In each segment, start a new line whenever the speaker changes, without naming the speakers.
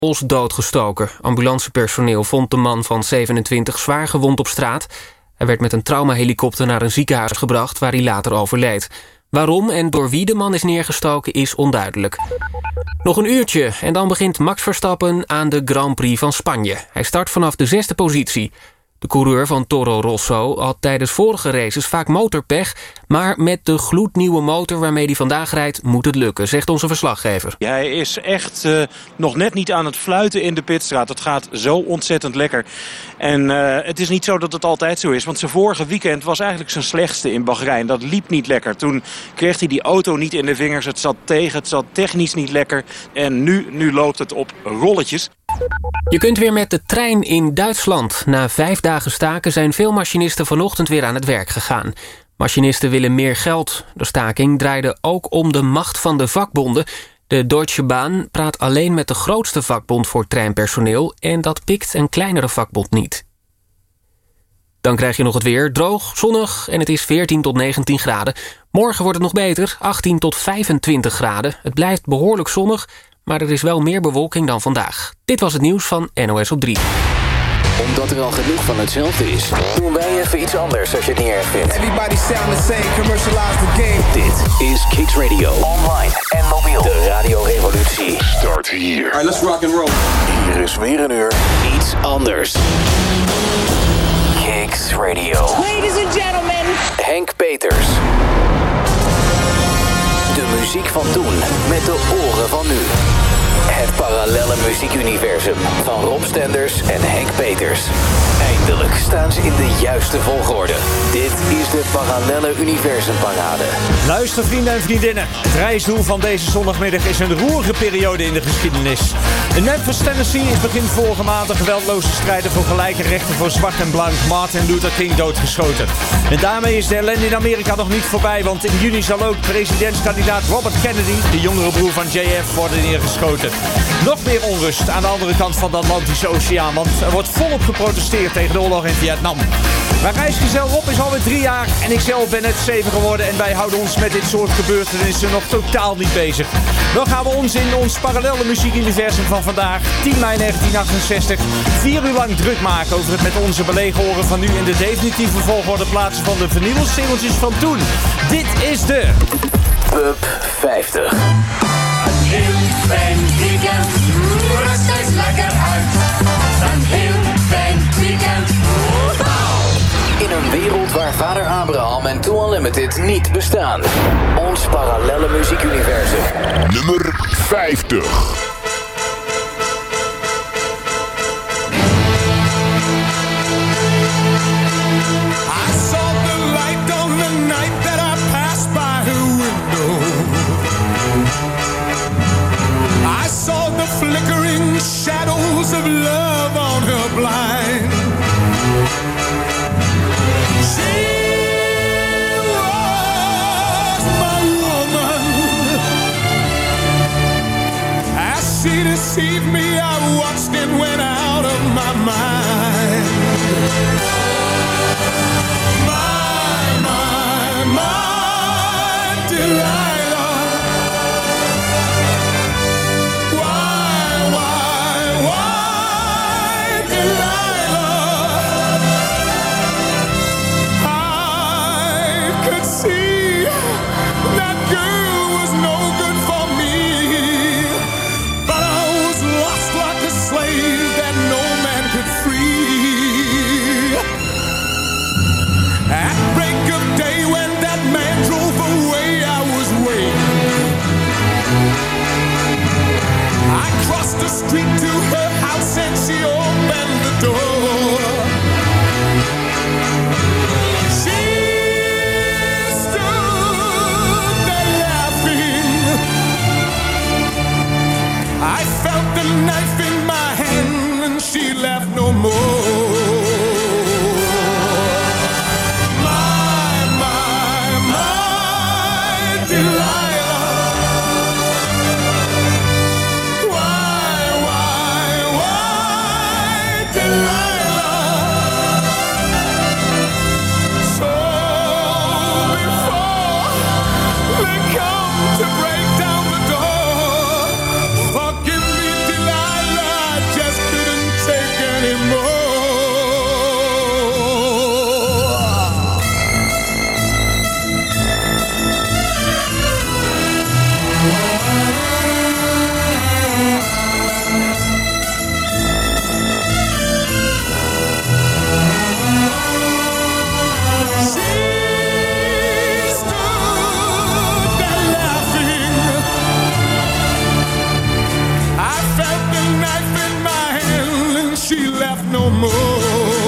Os doodgestoken. Ambulancepersoneel vond de man van 27 zwaar gewond op straat. Hij werd met een traumahelikopter naar een ziekenhuis gebracht waar hij later overleed. Waarom en door wie de man is neergestoken is onduidelijk. Nog een uurtje en dan begint Max Verstappen aan de Grand Prix van Spanje. Hij start vanaf de 6e positie. De coureur van Toro Rosso had tijdens vorige races vaak motorpech, maar met de gloednieuwe motor waarmee hij vandaag rijdt moet het lukken, zegt onze verslaggever.
Ja, hij is echt nog net niet aan het fluiten in de pitstraat. Het gaat zo ontzettend lekker. En het is niet zo dat het altijd zo is, want zijn vorige weekend was eigenlijk zijn slechtste in Bahrein. Dat liep niet lekker. Toen kreeg hij die auto niet in de vingers. Het zat tegen, het zat technisch niet lekker. En nu loopt het op rolletjes.
Je kunt weer met de trein in Duitsland. Na 5 dagen staken zijn veel machinisten vanochtend weer aan het werk gegaan. Machinisten willen meer geld. De staking draaide ook om de macht van de vakbonden. De Deutsche Bahn praat alleen met de grootste vakbond voor treinpersoneel en dat pikt een kleinere vakbond niet. Dan krijg je nog het weer. Droog, zonnig en het is 14 tot 19 graden. Morgen wordt het nog beter, 18 tot 25 graden. Het blijft behoorlijk zonnig, maar er is wel meer bewolking dan vandaag. Dit was het nieuws van NOS op 3.
Omdat er al genoeg van hetzelfde is, doen wij even iets anders als je het niet erg vindt.
Everybody sound the same, commercialize the game.
Dit is Kicks Radio. Online en mobiel. De radiorevolutie
Start here.
Alright, let's rock and roll.
Hier is weer een uur iets anders. Kicks Radio.
Ladies and gentlemen.
Henk Peters. De muziek van toen met de oren van nu. Het parallelle muziekuniversum van Rob Stenders en Henk Peters. Eindelijk staan ze in de juiste volgorde. Dit is de Parallelle Universumparade.
Luister vrienden en vriendinnen. Het reisdoel van deze zondagmiddag is een roerige periode in de geschiedenis. In Memphis, Tennessee is begin vorige maand een geweldloze strijder voor gelijke rechten voor zwart en blank Martin Luther King doodgeschoten. En daarmee is de ellende in Amerika nog niet voorbij, want in juni zal ook presidentskandidaat Robert Kennedy, de jongere broer van JF, worden neergeschoten. Nog meer onrust aan de andere kant van de Atlantische Oceaan, want er wordt volop geprotesteerd tegen de oorlog in Vietnam. Mijn reisgezel Rob is alweer 3 jaar en ik zelf ben net 7 geworden en wij houden ons met dit soort gebeurtenissen nog totaal niet bezig. Dan gaan we ons in ons parallelle muziekuniversum van vandaag, 10 mei 1968, 4 uur lang druk maken over het met onze belegen oren van nu in de definitieve volgorde plaatsen van de vinylsingeltjes van toen. Dit is de
Pub 50.
Een heel fijn weekend, rust eens lekker uit. Een heel fijn weekend,
In een wereld waar vader Abraham en Too Unlimited niet bestaan. Ons parallelle muziekuniversum.
Nummer 50.
I saw the light on the night that I passed by her window. I saw the flickering shadows of love on her blind. She was my woman. As she deceived me, I watched and went out of my mind. My Delilah. Why, Delilah? I could see that girl was no good for me, but I was lost like a slave that no man could free. At break of day when that man drove away, I was waiting. I crossed the street to her house and she opened the door. She stood there laughing. I felt the knife in my hand and she laughed no more. Why, Delilah? no more.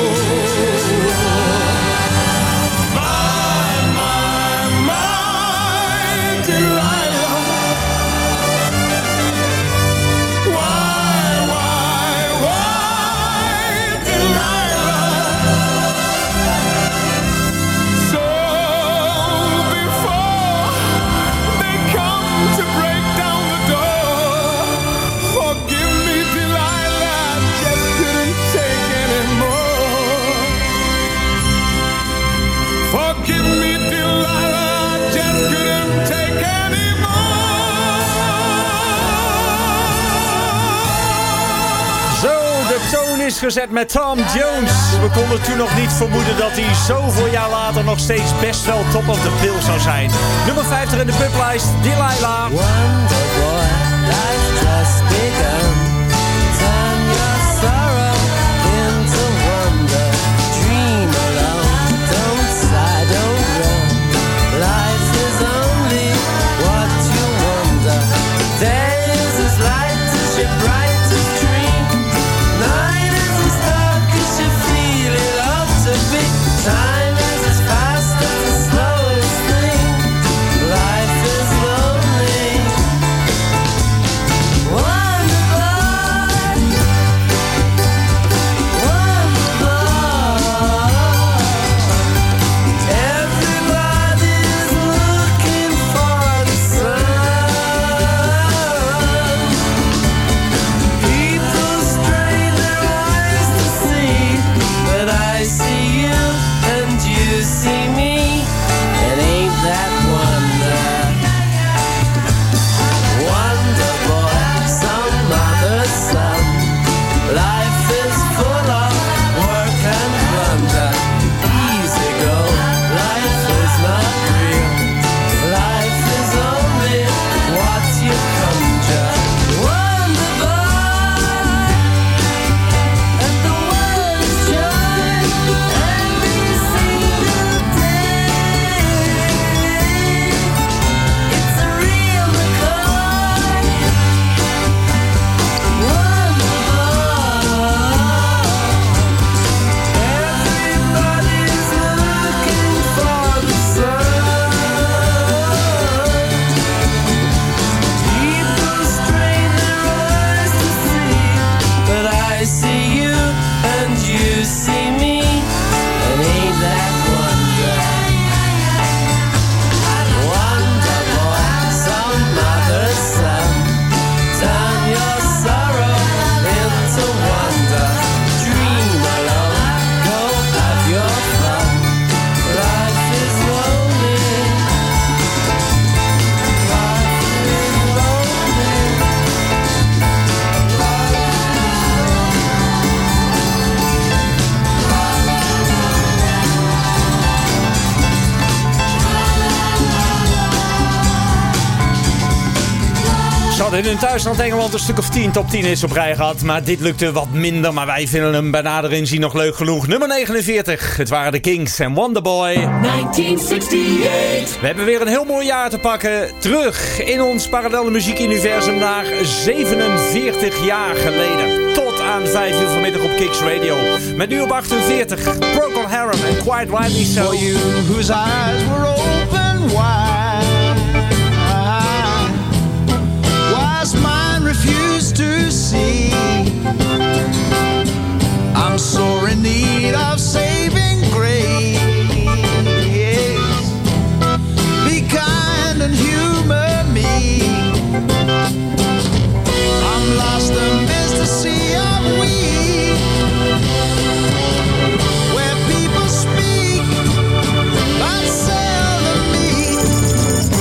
Is gezet met Tom Jones. We konden toen nog niet vermoeden dat hij zoveel jaar later nog steeds best wel top of the bill zou zijn. Nummer 50 in de publijst, Delilah.
Wonder boy, life just begun. Turn your sorrow into wonder. Dream alone, don't sigh, don't run. Life is only what you wonder. Day is as light as your brightest dream. Night time is as fast as the slowest thing. Life is lonely. Wonder boy, everybody's looking for the sun. People strain their eyes to see, but I see you. You see me, and ain't that wonder? Wonder boy, some mother's son. Life is full of work and blunder. Easy go, life is not real. Life is only what you conjure. Wonder boy, and the world is joy. I see you and you see me, and ain't that wonder? Wonder boy, some mother's son. Turn your sorrow into wonder. Dream alone, go have your fun. Life is lonely. Life is lonely.
Ze hadden in hun thuisland Engeland een stuk of 10 top 10 hits op rij gehad. Maar dit lukte wat minder. Maar wij vinden hem bij nader inzien nog leuk genoeg. Nummer 49. Het waren de Kings en Wonderboy.
1968.
We hebben weer een heel mooi jaar te pakken. Terug in ons parallelle muziekuniversum naar 47 jaar geleden. Tot aan 5 uur vanmiddag op Kicks Radio. Met nu op 48. Procol Harum en Quite Rightly So.
For you whose eyes were open wide. Wise mind refused to see. I'm sore in need of saving grace. Be kind and humor me. I'm lost amidst the sea of weed, where people speak but seldom meet,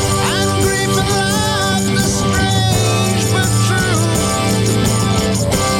and grief and laughter strange but true.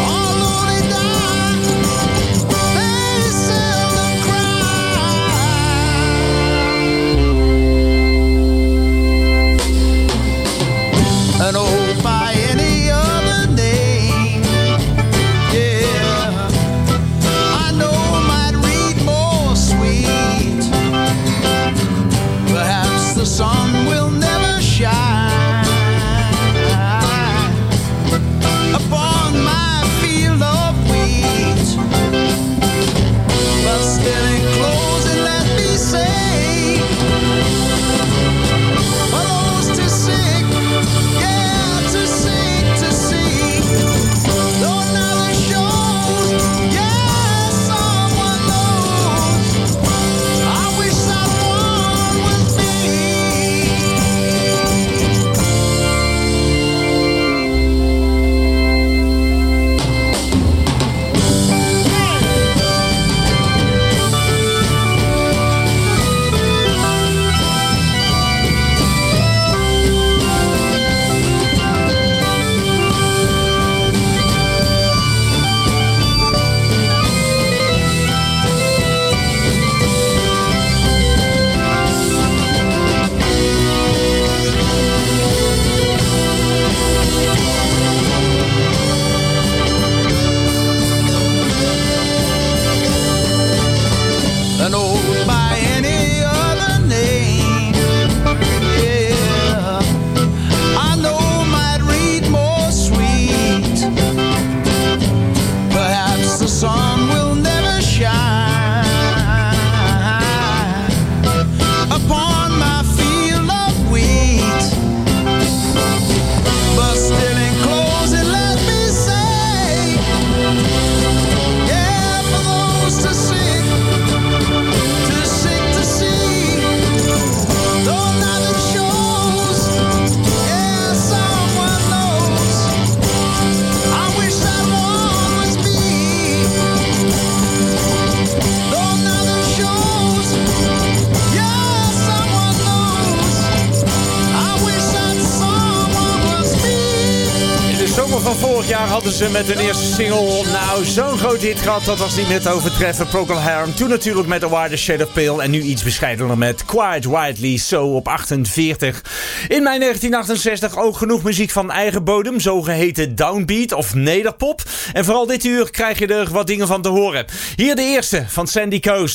jaar hadden ze met hun eerste single nou zo'n groot hit gehad, dat was niet meer te overtreffen. Procol Harum, toen natuurlijk met A Wider Shade of Pale en nu iets bescheidener met Quiet Widely So op 48. In mei 1968 ook genoeg muziek van eigen bodem, zogeheten downbeat of nederpop. En vooral dit uur krijg je er wat dingen van te horen. Hier de eerste van Sandy Coast.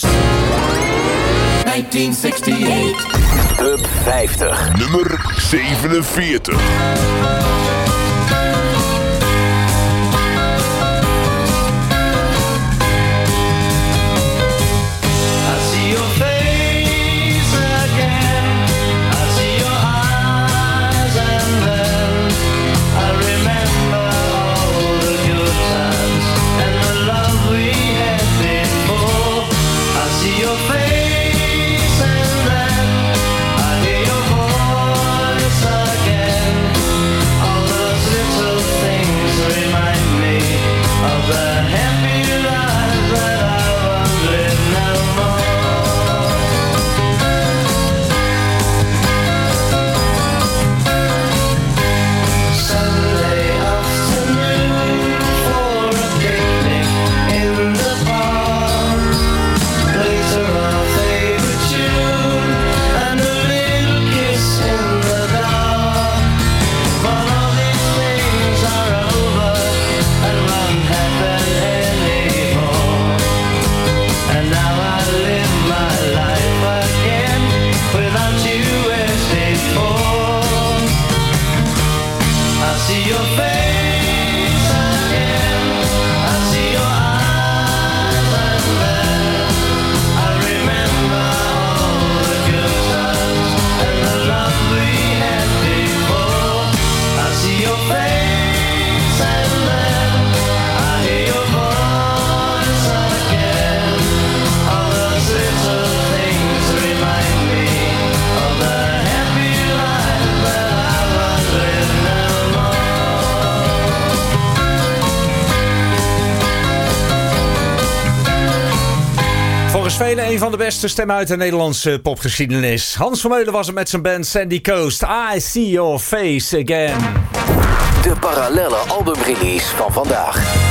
1968. Top 50.
Nummer 47.
Velen een van de beste stemmen uit de Nederlandse popgeschiedenis. Hans Vermeulen was het met zijn band Sandy Coast. I See Your Face Again.
De parallelle albumrelease van vandaag.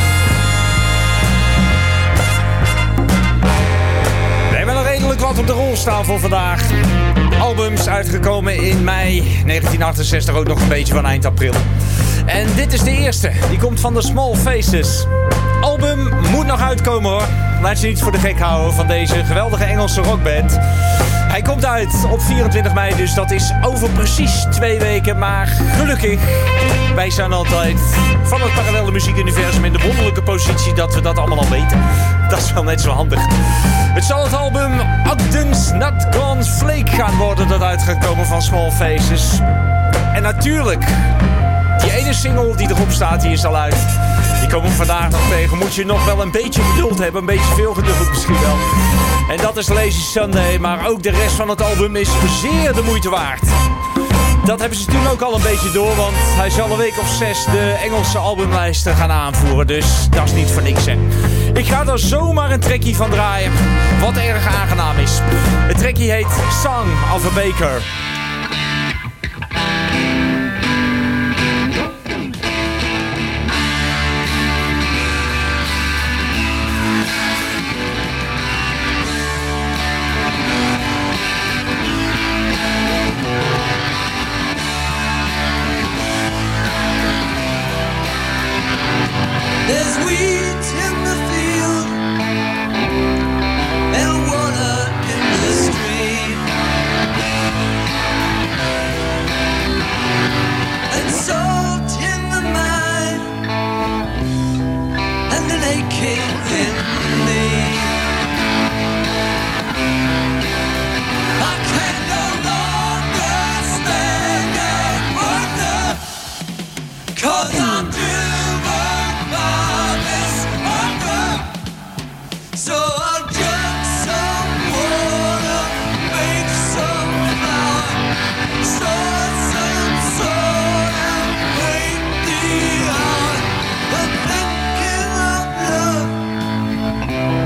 We hebben nog redelijk wat op de rol staan voor vandaag. Albums uitgekomen in mei 1968, ook nog een beetje van eind april. En dit is de eerste. Die komt van de Small Faces. Album moet nog uitkomen hoor. Laat je niet voor de gek houden van deze geweldige Engelse rockband. Hij komt uit op 24 mei, dus dat is over precies 2 weken. Maar gelukkig, wij zijn altijd van het parallelle muziekuniversum in de wonderlijke positie dat we dat allemaal al weten. Dat is wel net zo handig. Het zal het album Ogden's Not Gone Flake gaan worden dat uit gaat komen van Small Faces. En natuurlijk, die ene single die erop staat, die is al uit. Die komen we vandaag nog tegen. Moet je nog wel een beetje geduld hebben. Een beetje veel geduld misschien wel. En dat is Lazy Sunday. Maar ook de rest van het album is zeer de moeite waard. Dat hebben ze toen ook al een beetje door. Want hij zal een week of 6 de Engelse albumlijsten gaan aanvoeren. Dus dat is niet voor niks hè. Ik ga er zomaar een trekkie van draaien. Wat erg aangenaam is. Het trekkie heet Song of a Baker.
There's wheat in the field and water in the stream, and salt in the mine, and an aching in me. I can no longer stand and wonder, 'cause I'm so I'll drink some water, make some flour, start some song and wait the hour. I'm thinking of love.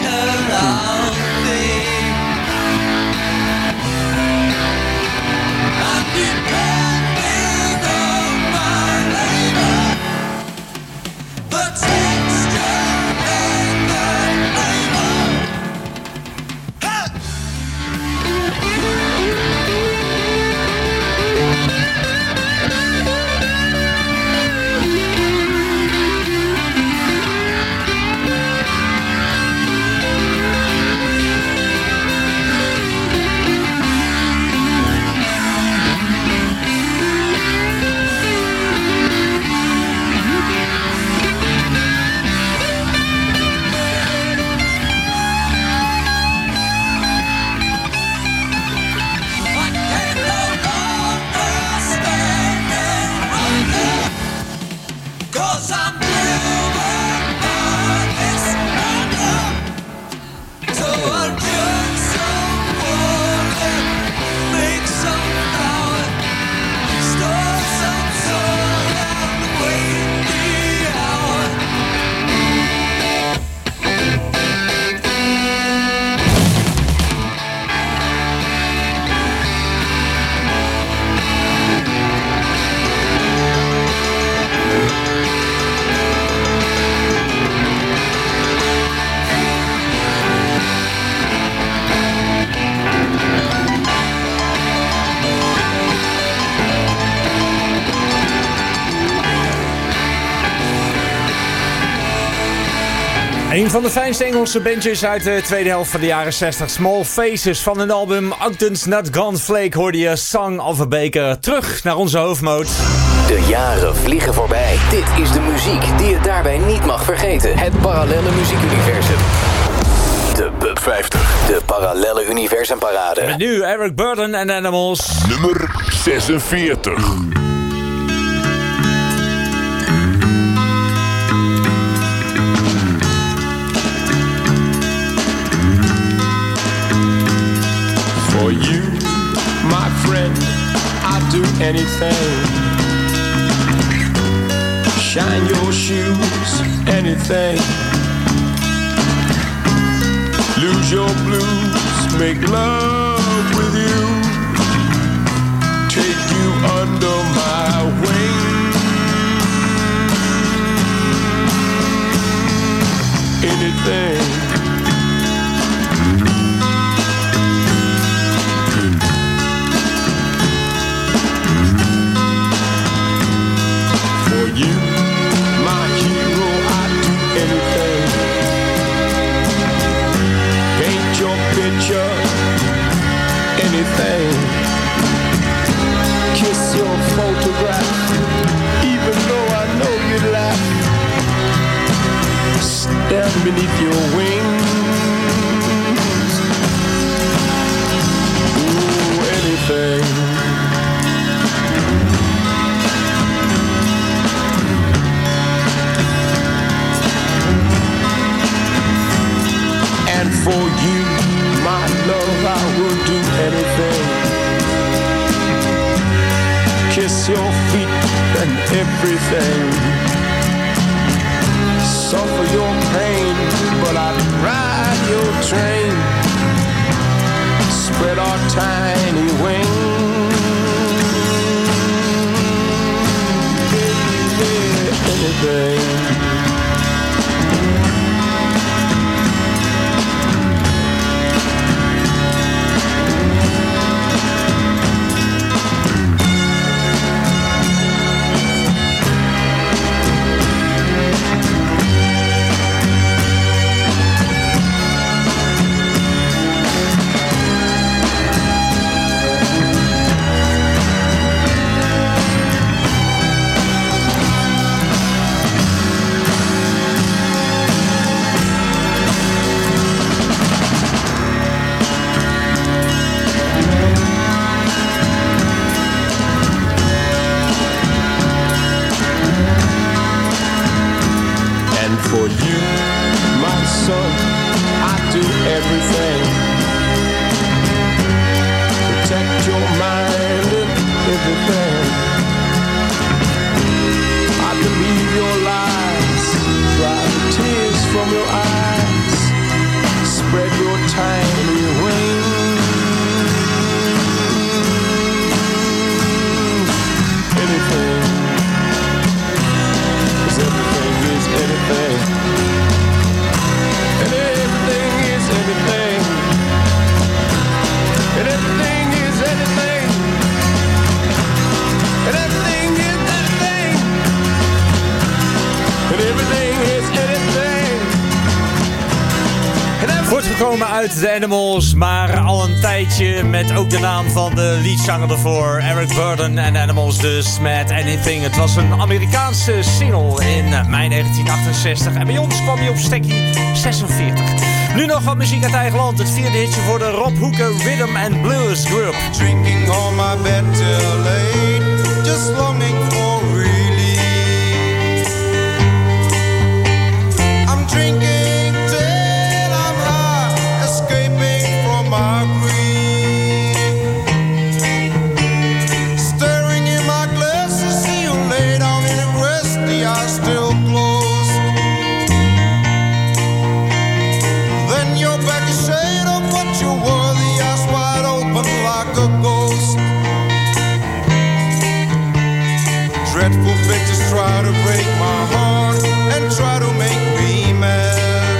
Een van de fijnste Engelse bandjes uit de tweede helft van de jaren 60. Small Faces van hun album Ogden's Not Gone Flake hoorde je Song of a Baker. Terug naar onze hoofdmoot.
De jaren vliegen voorbij. Dit is de muziek die je daarbij niet mag vergeten. Het parallelle muziekuniversum. De Bub 50. De parallelle universumparade.
Met nu Eric Burdon en Animals.
Nummer 46.
For you, my friend, I'd do anything. Shine your shoes, anything. Lose your blues, make love with you. Take you under my wing. Anything. You, my hero, I'd do anything. Paint your picture, anything. Kiss your photograph, even though I know you'd laugh. Stand beneath your wings. Ooh, anything. And for you, my love, I will do anything. Kiss your feet and everything. Suffer your pain, but I'd ride your train. Spread our tiny wings. Yeah, anything. For you, my son, I do everything. Protect your mind and everything. I believe your lies, dry the tears from your eyes.
komen uit The Animals, maar al een tijdje met ook de naam van de leadzanger ervoor, Eric Burdon en Animals, dus Mad Anything. Het was een Amerikaanse single in mei 1968 en bij ons kwam hij op stekkie 46. Nu nog wat muziek uit eigen land, het vierde hitje voor de Rob Hooker Rhythm and Blues Group.
Drinking on my bed till late, just longing for relief. I'm drinking till I'm high, escaping from my grief. Staring in my glass to see you lay down in a rest, the eyes still closed. Then your back is shade of what you were, the eyes wide open like a ghost. Dreadful pictures try to break my heart and try to make me mad.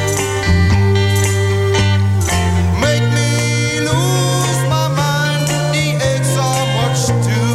Make me lose my mind, the aches are much too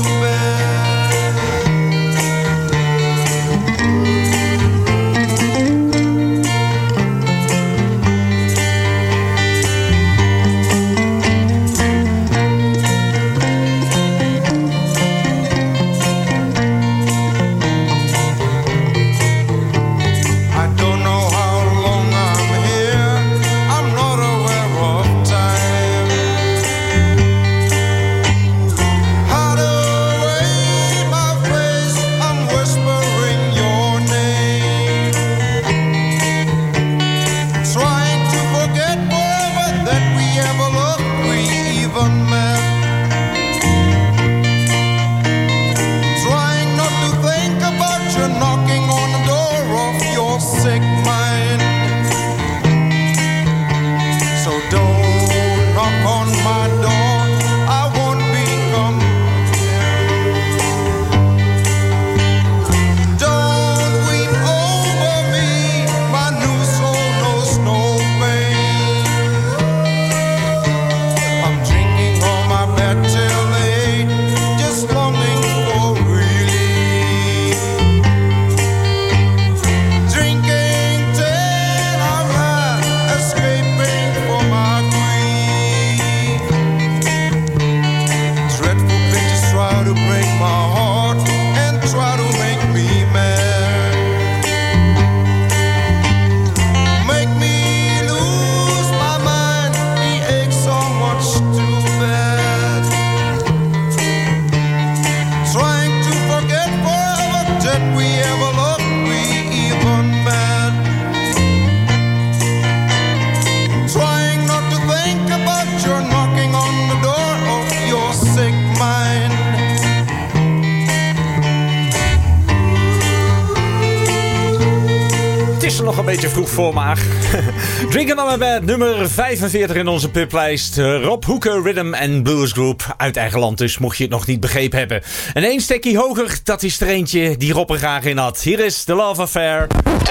Vroeg voor maar. Drinking on my bed, nummer 45 in onze publijst. Rob Hooker Rhythm and Blues Group uit eigen land, dus mocht je het nog niet begrepen hebben. En één stekkie hoger, dat is er eentje die Rob er graag in had. Hier is The Love Affair.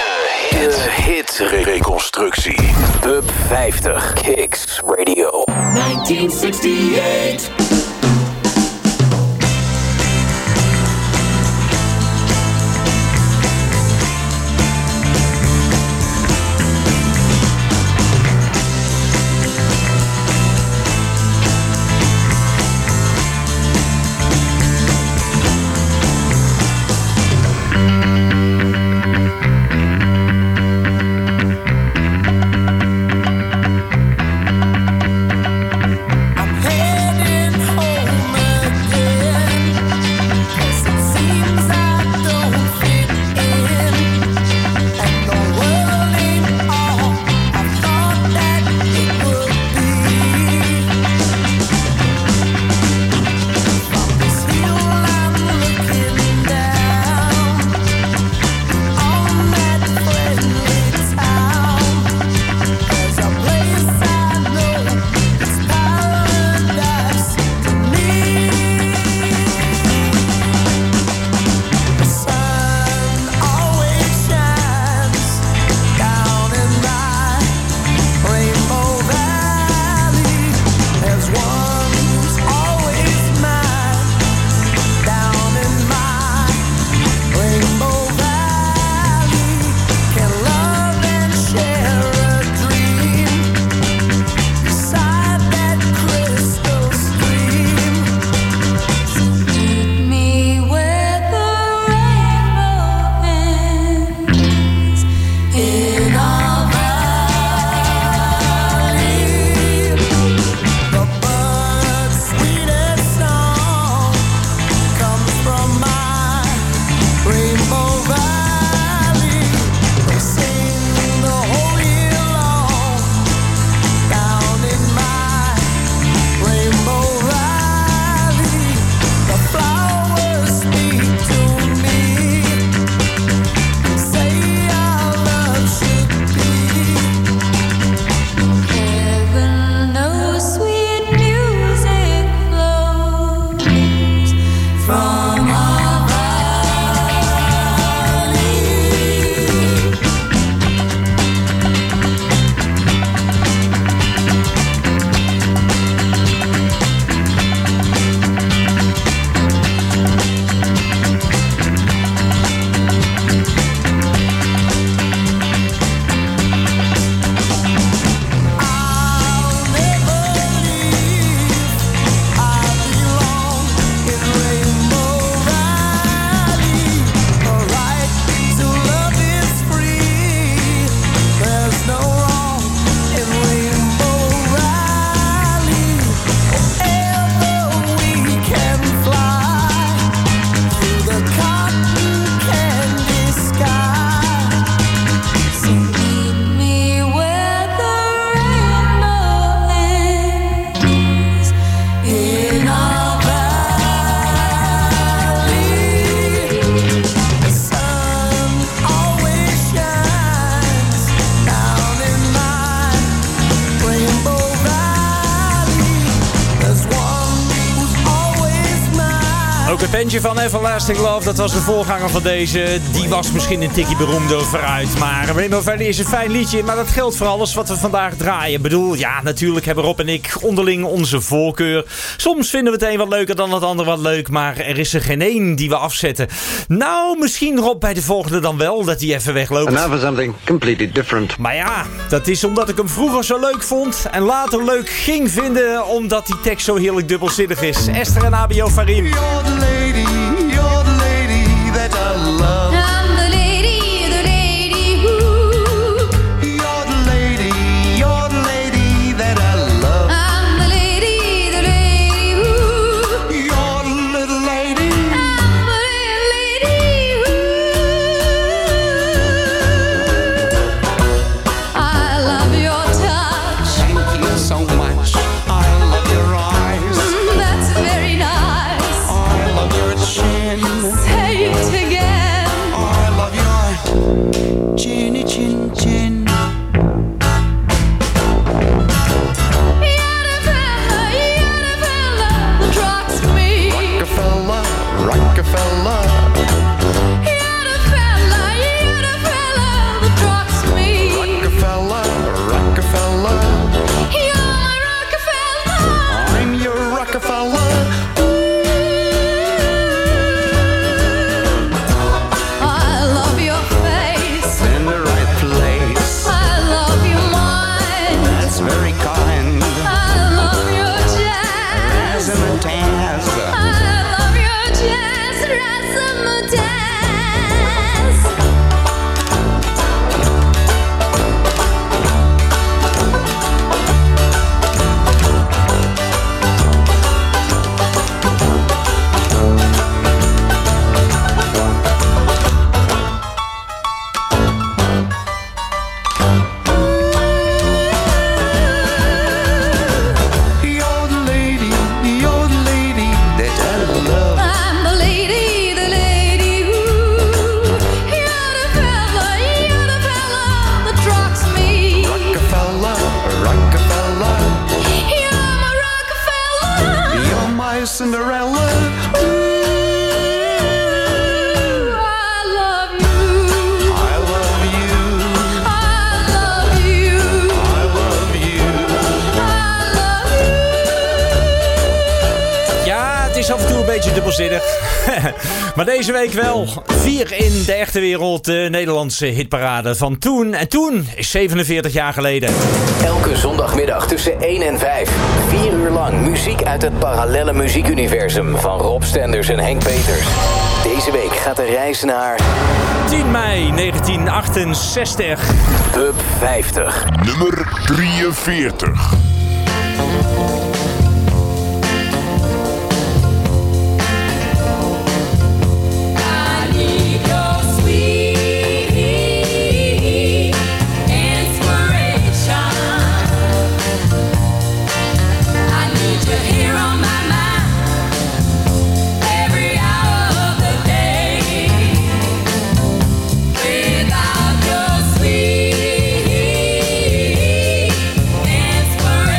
De hit-reconstructie. Pub 50 Kicks Radio.
1968.
I'm heading home.
Ook het bandje van Everlasting Love, dat was de voorganger van deze. Die was misschien een tikje beroemder vooruit. Maar Rainbow Valley is een fijn liedje. Maar dat geldt voor alles wat we vandaag draaien. Ik bedoel, ja, natuurlijk hebben Rob en ik onderling onze voorkeur. Soms vinden we het een wat leuker dan het ander wat leuk. Maar er is er geen één die we afzetten. Nou, misschien Rob bij de volgende dan wel, dat hij even wegloopt.
And now for something completely different.
Maar ja, dat is omdat ik hem vroeger zo leuk vond. En later leuk ging vinden, omdat die tekst zo heerlijk dubbelzinnig is. Esther en ABO Farim.
You're the lady that I love.
I'm the lady who.
You're the lady that I love.
I'm the lady who.
You're the little lady.
I'm the little lady who. I love your touch.
Thank you so much. I love your eyes.
That's very nice.
I love your chin.
Say it again.
I love your chinny chin chin.
You're the fella that rocks me.
Rockefeller.
You're the fella that rocks me.
Rockefeller.
You're my Rockefeller.
I'm your Rockefeller.
I love your face.
In the right place.
I love your mind.
That's very kind.
I love your jazz.
Razzmatazz.
I love your jazz. Razzmatazz.
You're the lady that I love.
I'm the lady who. You're the fella that rocks me.
Rockefeller.
You're my Rockefeller.
You're my Cinderella.
I love you.
I love you.
I love you.
I love you.
I love you.
Ja, het is af en toe een beetje dubbelzinnig. Maar deze week wel. 4 in de echte wereld, de Nederlandse hitparade van toen. En toen is 47 jaar geleden.
Elke zondagmiddag tussen 1 en 5. 4 uur lang muziek uit het parallelle muziekuniversum van Rob Stenders en Henk Peters. Deze week gaat de reis naar
10 mei 1968.
Top 50.
Nummer 43.
I need your sweet inspiration. I need you here on my mind every hour of the day. Without your sweet inspiration.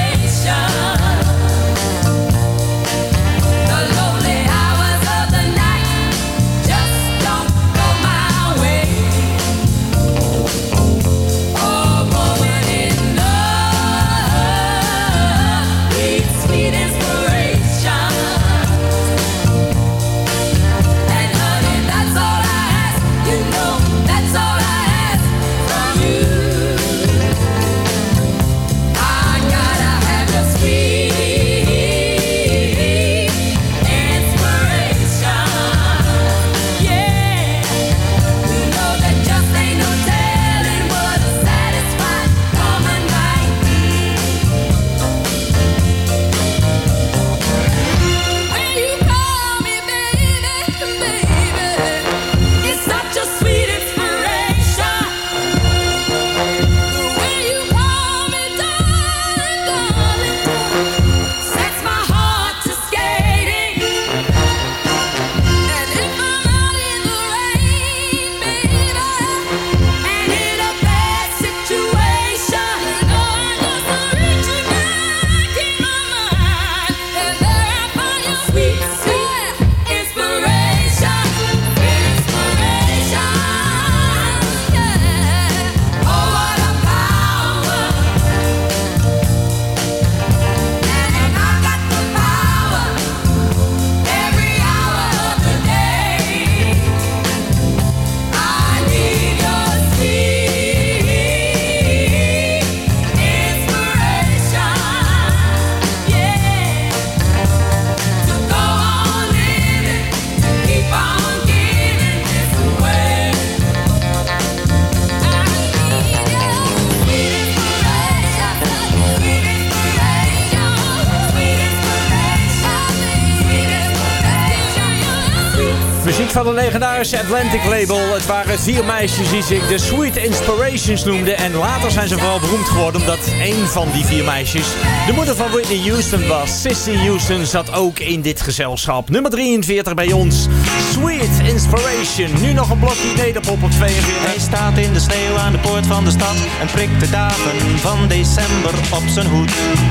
Muziek van de legendarische Atlantic label. Het waren 4 meisjes die zich de Sweet Inspirations noemden. En later zijn ze vooral beroemd geworden omdat een van die 4 meisjes de moeder van Whitney Houston was. Cissy Houston zat ook in dit gezelschap. Nummer 43 bij ons. Sweet Inspiration. Nu nog een blokje nederpop op 42.
Hij staat in de sneeuw aan de poort van de stad en prikt de dagen van december op zijn hoed.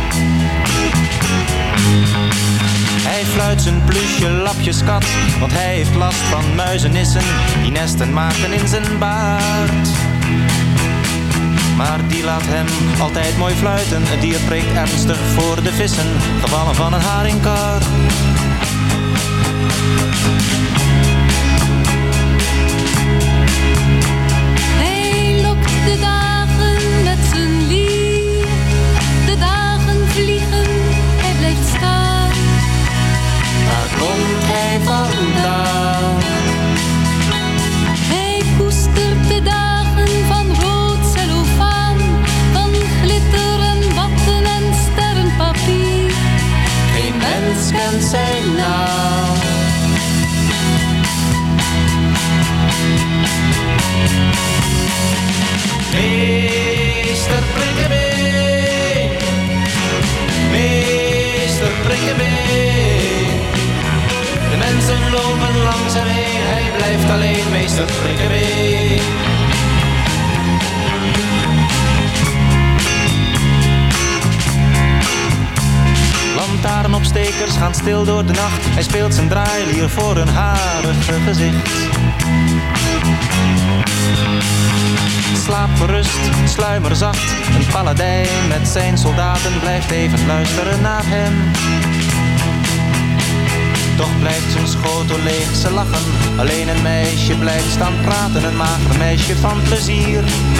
Hij fluit zijn plusje lapjeskat, want hij heeft last van muizenissen die nesten maken in zijn baard. Maar die laat hem altijd mooi fluiten, het dier preekt ernstig voor de vissen, gevallen van een haringkar.
Hij lokt de dagen met zijn lier, de dagen vliegen, hij blijft staan.
Waar komt hij vandaan?
Hij koestert de dagen van rood cellofaan, van glitter en watten en sterrenpapier.
Geen mens kent zijn naam. Meester Prikkebeen, meester Prikkebeen. De mensen lopen langs hem heen, hij blijft alleen, meester Prikkebeen. Lantaarnopstekers gaan stil door de nacht, hij speelt zijn draailier voor een harige gezicht. Slaap gerust, sluimer zacht, een paladijn met zijn soldaten blijft even luisteren naar hem. Toch blijft zijn schotel leeg, ze lachen, alleen een meisje blijft staan praten, een mager meisje van plezier.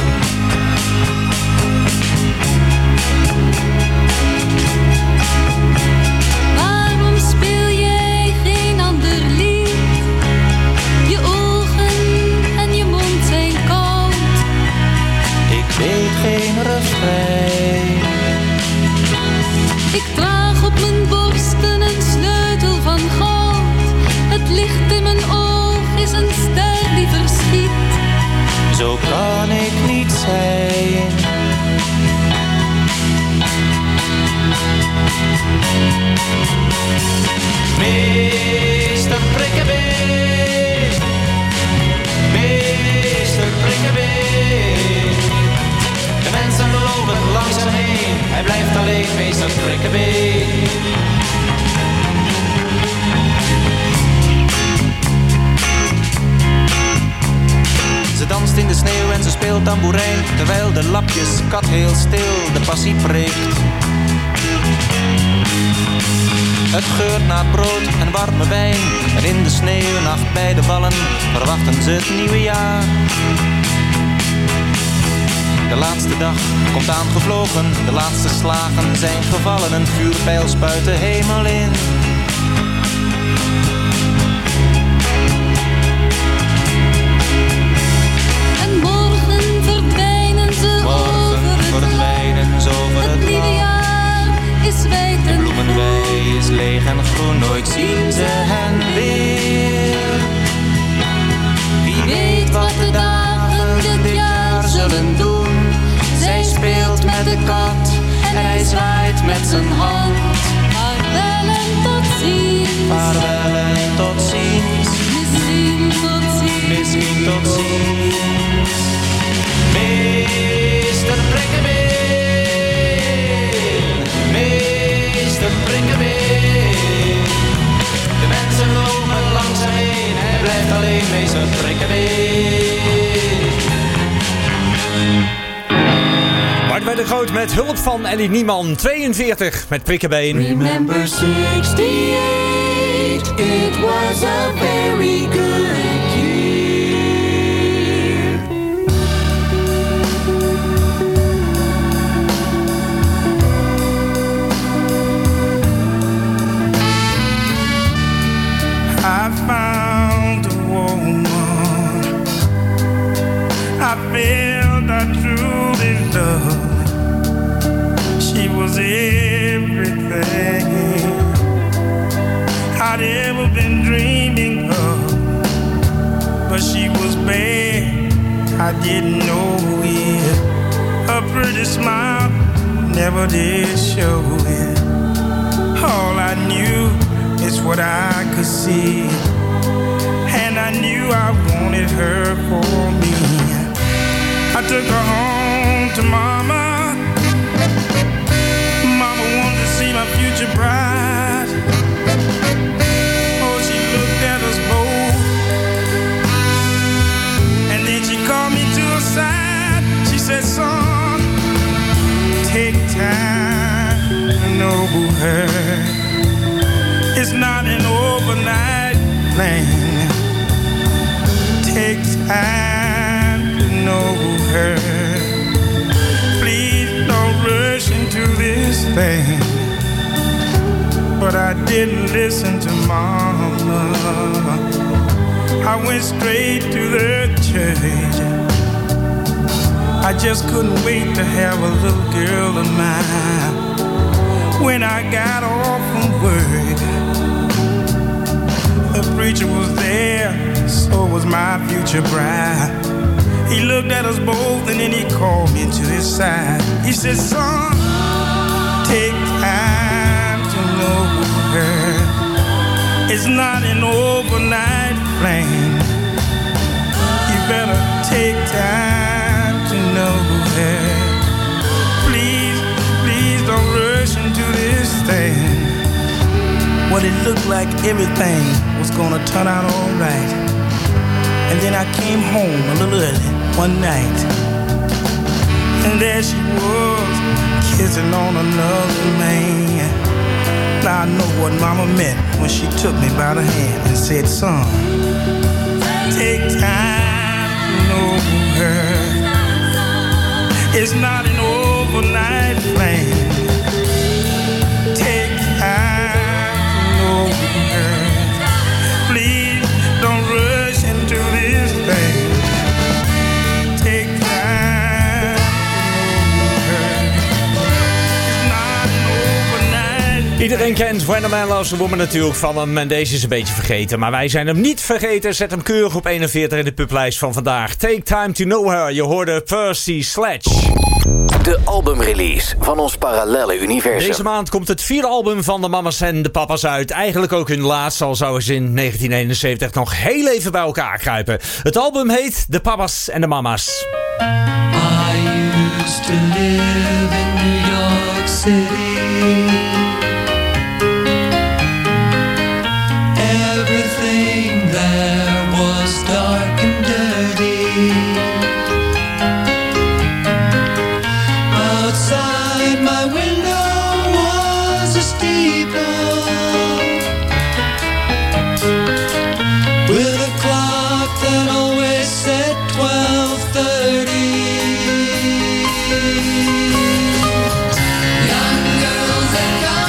Waarom speel jij geen ander lied? Je ogen en je mond zijn koud.
Ik weet geen refrein.
Ik draag op mijn borsten een sleutel van goud. Het licht in mijn oog is een ster die verschiet.
Zo kan ik niet zijn. Meester Prikkebeen, meester Prikkebeen. De mensen lopen langs hem heen, hij blijft alleen, meester Prikkebeen. Ze danst in de sneeuw en ze speelt tamboerijn, terwijl de lapjeskat heel stil de passie preekt. Het geurt naar brood en warme wijn, en in de sneeuwnacht bij de wallen verwachten ze het nieuwe jaar. De laatste dag komt aangevlogen, de laatste slagen zijn gevallen, een vuurpijl spuit de hemel in.
En morgen verdwijnen ze over het nieuwe jaar is wijd en
de bloemenwei is leeg en groen, nooit zien ze hen weer. Wie weet wat de dagen dit jaar zullen doen. Zij speelt met de kat en hij zwaait met zijn hand.
Vaarwel en tot ziens.
Vaarwel en tot ziens.
Misschien tot ziens.
Misschien tot ziens. Meester Prikkebeen, meester Prikkebeen. De mensen lopen langs hem heen, hij blijft alleen, meester Prikkebeen.
Bart bij de Groot met hulp van Ellie Niemann. 42 met Prikkebeen.
Remember 68, it was a very good year.
I found a woman I felt I truly loved. She was everything I'd ever been dreaming of.
didn't know it. A pretty smile never did show it. All I knew is what I could see, and I knew I wanted her for me. I took her home to Mama. Mama wanted to see my future bride. Oh, she looked at us both, and then she called me to her side. She said, son, take time to know her. It's not an overnight thing. Take time to know her. Please don't rush into this thing. But I didn't listen to Mama. I went straight to the church. I just couldn't wait to have a little girl of mine. When I got off from work, the preacher was there, so was my future bride. He looked at us both and then he called me to his side. He said, son, take time to know her. It's not an overnight flame. You better take time to know her. Please, please don't rush into this thing. Well, it looked like everything was gonna turn out all right. And then I came home a little early one night, and there she was, kissing on another man. Now I know what Mama meant when she took me by the hand and said, son, take time to know her. It's not an overnight flame. Take time to know her. Please don't rush into this thing. Take time to know her. It's not an overnight.
Iedereen kent When a Man Loves a Woman natuurlijk van hem. En deze is een beetje vergeten. Maar wij zijn hem niet vergeten. Zet hem keurig op 41 in de publijst van vandaag. Take Time to Know Her. Je hoorde Percy Sledge.
De albumrelease van ons parallelle universum.
Deze maand komt het 4e album van de Mamas en de Papas uit. Eigenlijk ook hun laatste, al zouden ze in 1971 nog heel even bij elkaar kruipen. Het album heet De Papas en de Mamas.
I used to live in New York City. Everything there was dark and dirty. Outside my window was a steeple with a clock that always said 12:30. Young girls and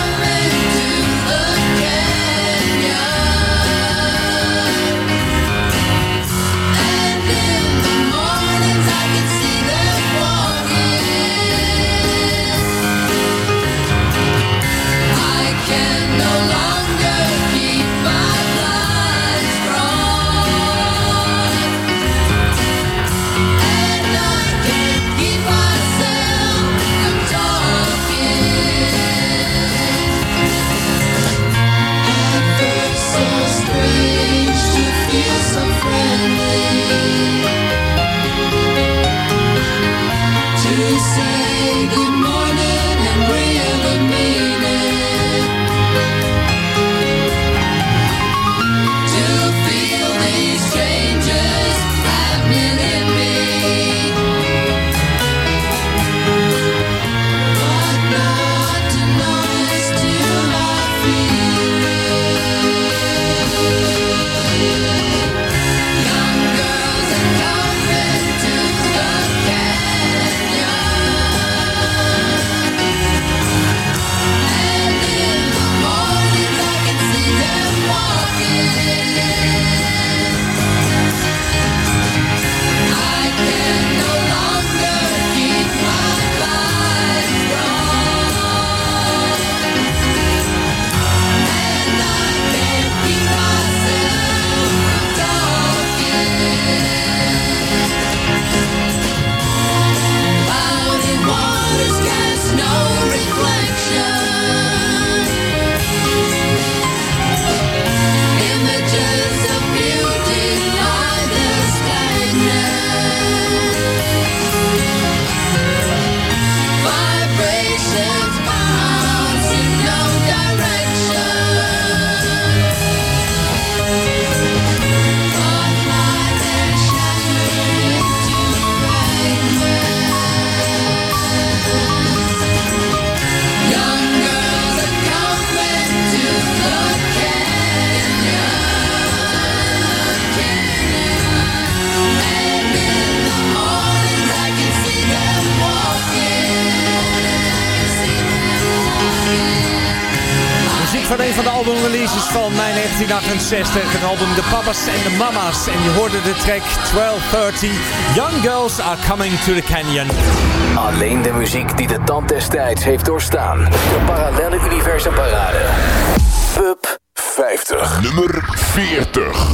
van een van de albumreleases van mei 1968. Het album The Papas and the Mamas. En je hoorde de track 1230. Young Girls Are Coming to the Canyon.
Alleen de muziek die de tand des tijds heeft doorstaan. De Parallelle Universum Parade. Pub 50.
Nummer 40.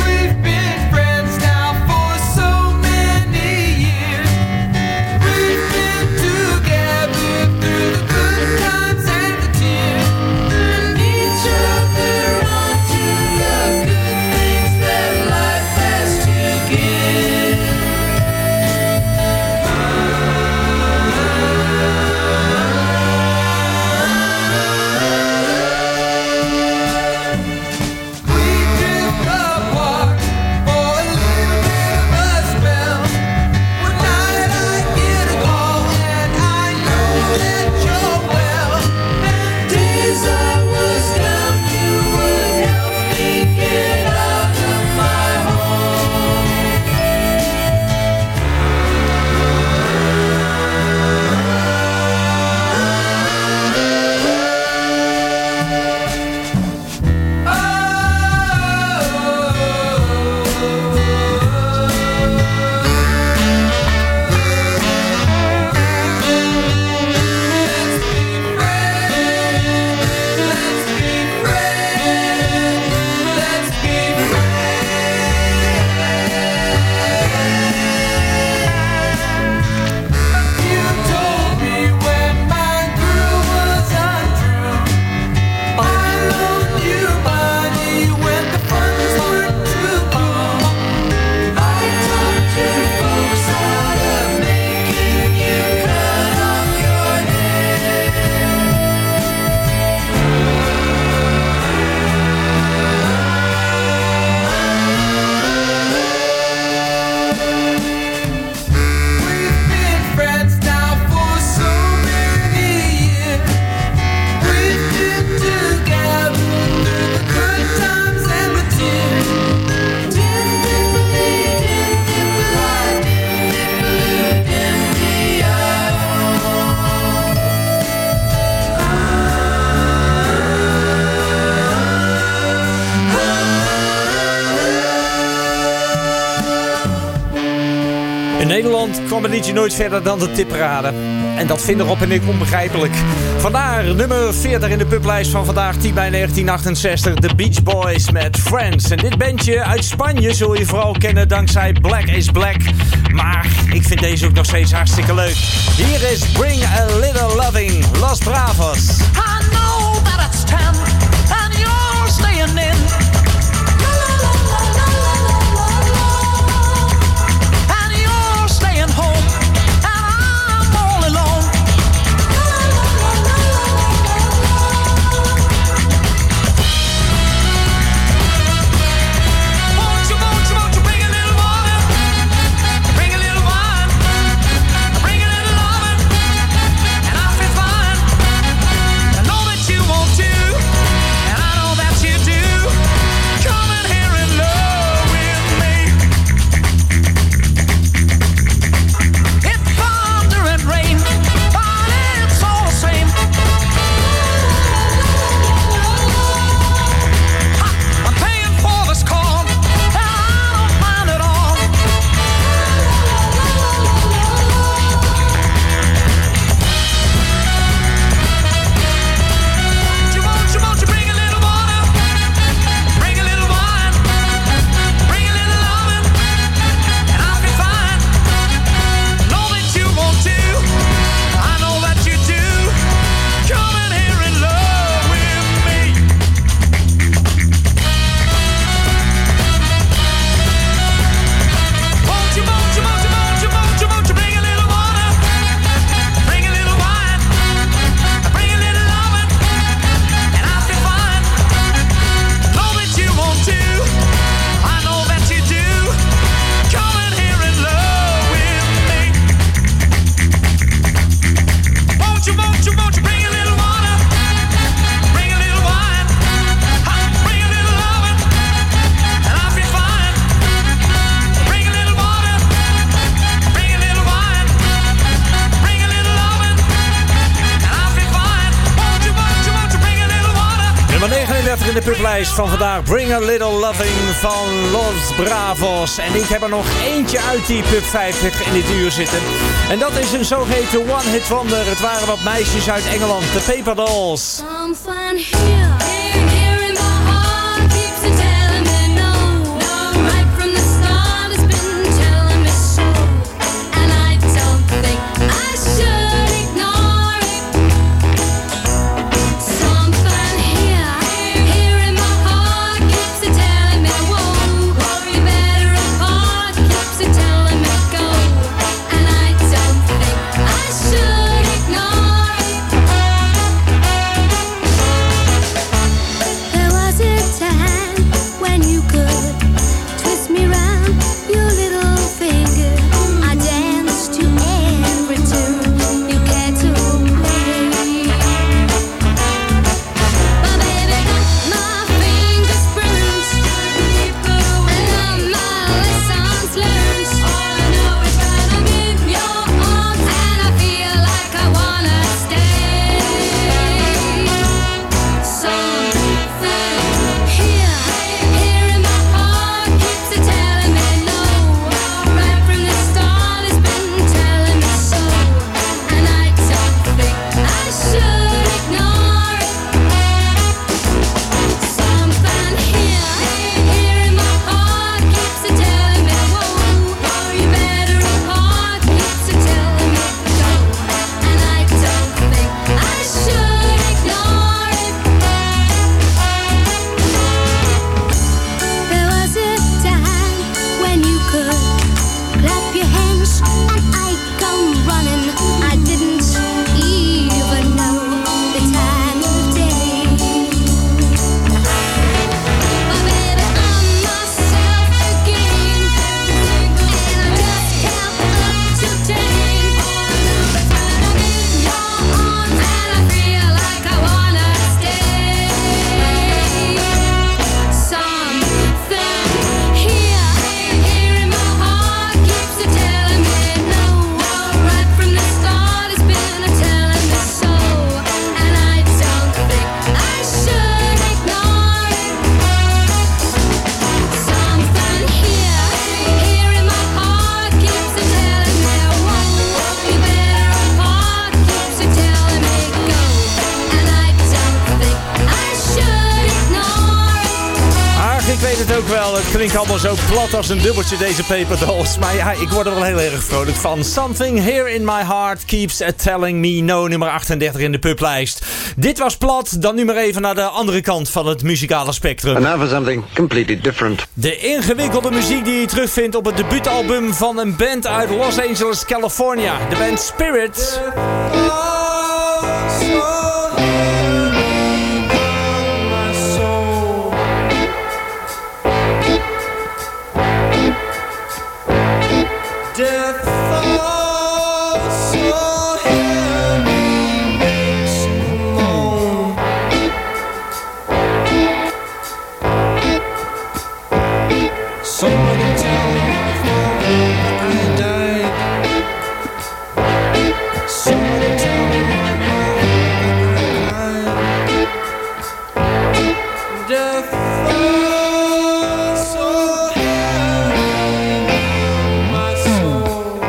Nederland kwam het liedje nooit verder dan de tipparade. En dat vinden Rob en ik onbegrijpelijk. Vandaar nummer 40 in de publijst van vandaag, 10 mei 1968. The Beach Boys met Friends. En dit bandje uit Spanje zul je vooral kennen dankzij Black is Black. Maar ik vind deze ook nog steeds hartstikke leuk. Hier is Bring a Little Loving, Los Bravos.
I know that it's 10 and you're staying in.
39 in de publijst van vandaag. Bring a Little Loving van Los Bravos. En ik heb er nog eentje uit die pub 50 in dit uur zitten. En dat is een zogeheten one-hit wonder. Het waren wat meisjes uit Engeland, de Paper Dolls.
Something here in my heart keeps it telling me no. Right from the start it's been telling me so. And I don't think I should ignore it. Something here in my heart keeps it telling me whoa. You better apart keeps it telling me go. And I don't think I should ignore it. There was a time when you could twist me round your little finger. I danced to every tune you cared to play. But baby, got my fingers bruised and my lessons learned. All I know is that I'm in your arms and I feel like I wanna stay. Something here in my heart keeps it telling me no. Right from the start it's been telling me so. And I don't think I should ignore it. Something here in my heart keeps it telling me whoa. You better apart keeps it telling me go. And I don't think I should ignore it. There was a time when you could clap your hands and I'd come running. I didn't even know the time of day. But baby, I'm myself again, and I just kept up to 10. But I'm in your arms and I feel like I wanna stay. Something here in my heart keeps it telling me no. Right from the start it's been telling me so. And I don't think I should ignore it. Something here in my heart keeps it telling me whoa. You better apart keeps it telling me go. And I don't think I should ignore it.
Ach, ik weet het ook wel. Het klinkt allemaal zo plat als een dubbeltje, deze Paper Dolls. Maar ja, ik word er wel heel erg vrolijk van. Something here in my heart keeps telling me no. Nummer 38 in de publijst. Dit was plat. Dan nu maar even naar de andere kant van het muzikale spectrum.
And now for something completely different.
De ingewikkelde muziek die je terugvindt op het debuutalbum van een band uit Los Angeles, California. De band Spirit.
Death falls so heavy, makes me moan. Somebody tell me I died. Somebody tell me I died. Death falls so heavy, my soul.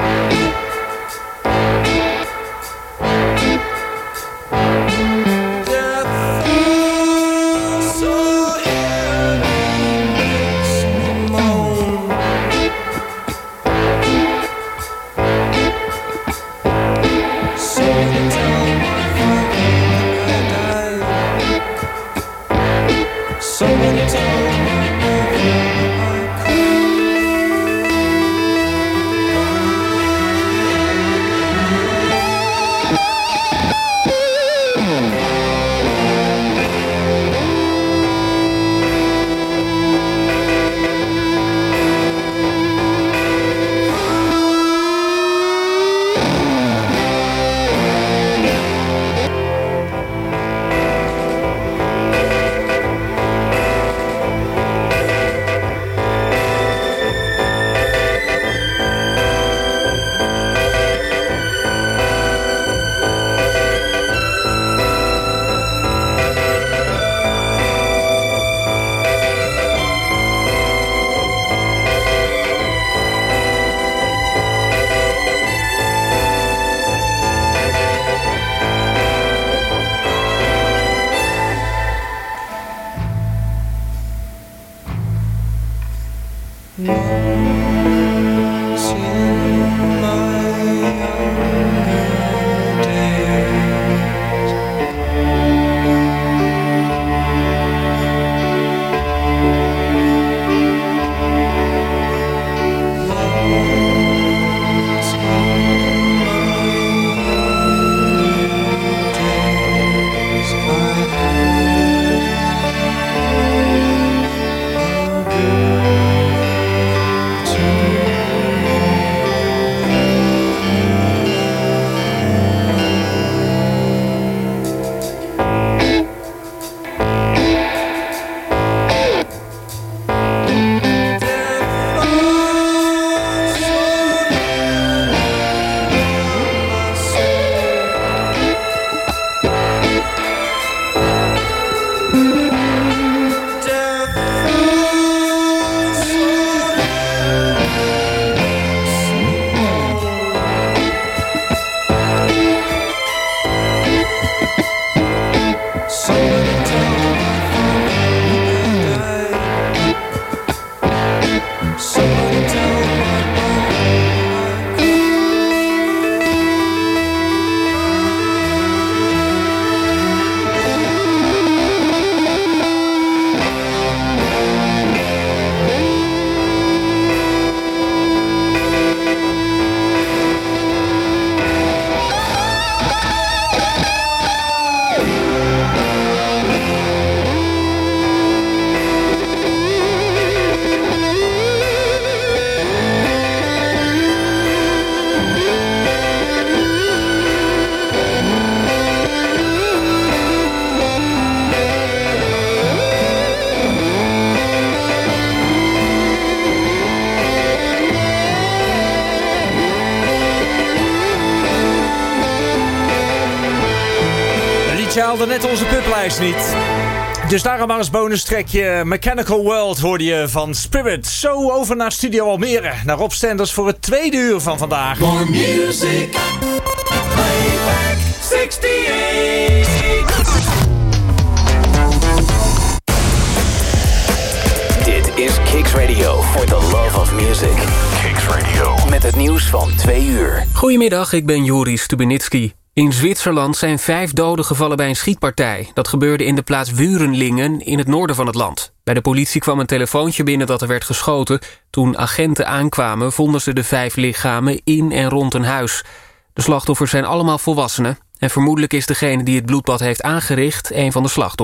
Death falls so heavy, makes me moan. Somebody tell me I died. Somebody tell me
je haalde net onze publijst niet. Dus daarom maar als bonus trekje Mechanical World hoorde je van Spirit. Zo over naar Studio Almere. Naar Rob Stenders voor het tweede uur van vandaag.
More music. Playback 68.
Dit is Kicks Radio for the love of music. Kicks Radio. Met het nieuws van 2 uur.
Goedemiddag, ik ben Joris Stubenitski. In Zwitserland zijn 5 doden gevallen bij een schietpartij. Dat gebeurde in de plaats Wurenlingen in het noorden van het land. Bij de politie kwam een telefoontje binnen dat er werd geschoten. Toen agenten aankwamen vonden ze de 5 lichamen in en rond een huis. De slachtoffers zijn allemaal volwassenen. En vermoedelijk is degene die het bloedbad heeft aangericht een van de slachtoffers.